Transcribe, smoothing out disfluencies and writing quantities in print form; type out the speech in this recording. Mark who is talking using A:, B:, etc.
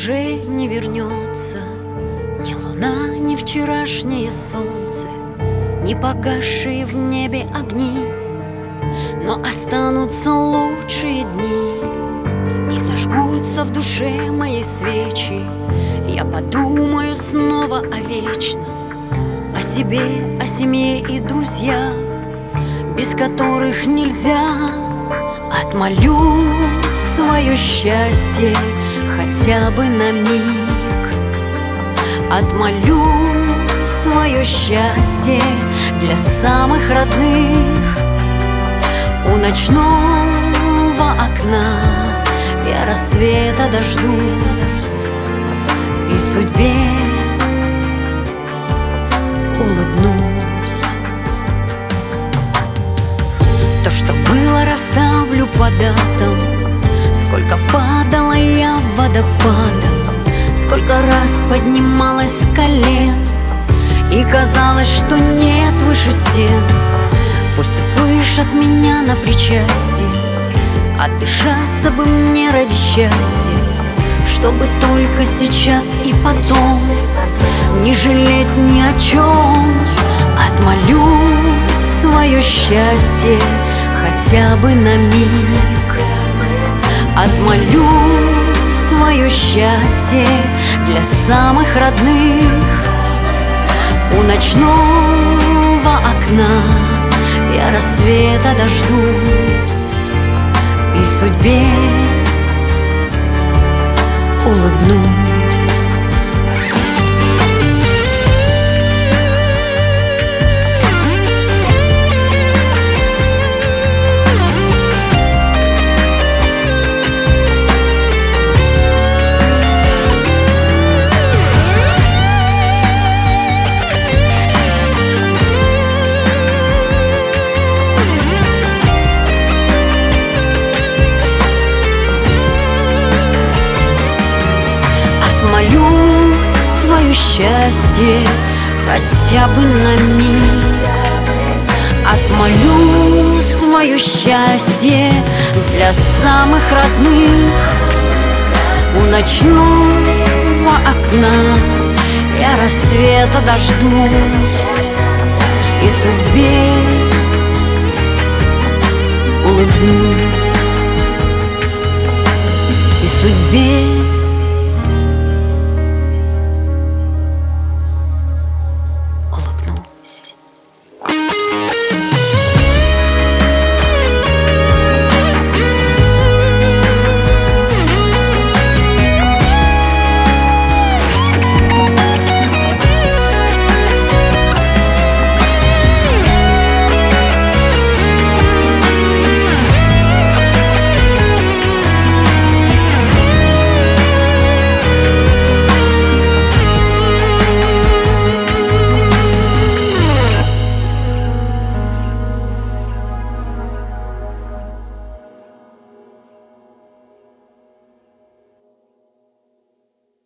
A: уже не вернется ни луна, ни вчерашнее солнце, ни погасшие в небе огни, но останутся лучшие дни, и зажгутся в душе моей свечи. Я подумаю снова о вечном, о себе, о семье и друзьях, без которых нельзя. Отмолю свое счастье хотя бы на миг, отмолю свое счастье для самых родных. У ночного окна я рассвета дождусь и судьбе улыбнусь. То, что было, расставлю по датам. Сколько падала я водопадом, сколько раз поднималась с колен, и казалось, что нет выше стен. Пусть услышат меня на причастие, отдышаться бы мне ради счастья, чтобы только сейчас и потом не жалеть ни о чем. Отмолю свое счастье хотя бы на миг, отмолю свое счастье для самых родных. У ночного окна я рассвета дождусь и судьбе улыбнусь. Отмолю свое счастье хотя бы на миг, отмолю свое счастье для самых родных. У ночного окна я рассвета дождусь и судьбе улыбнусь, и судьбе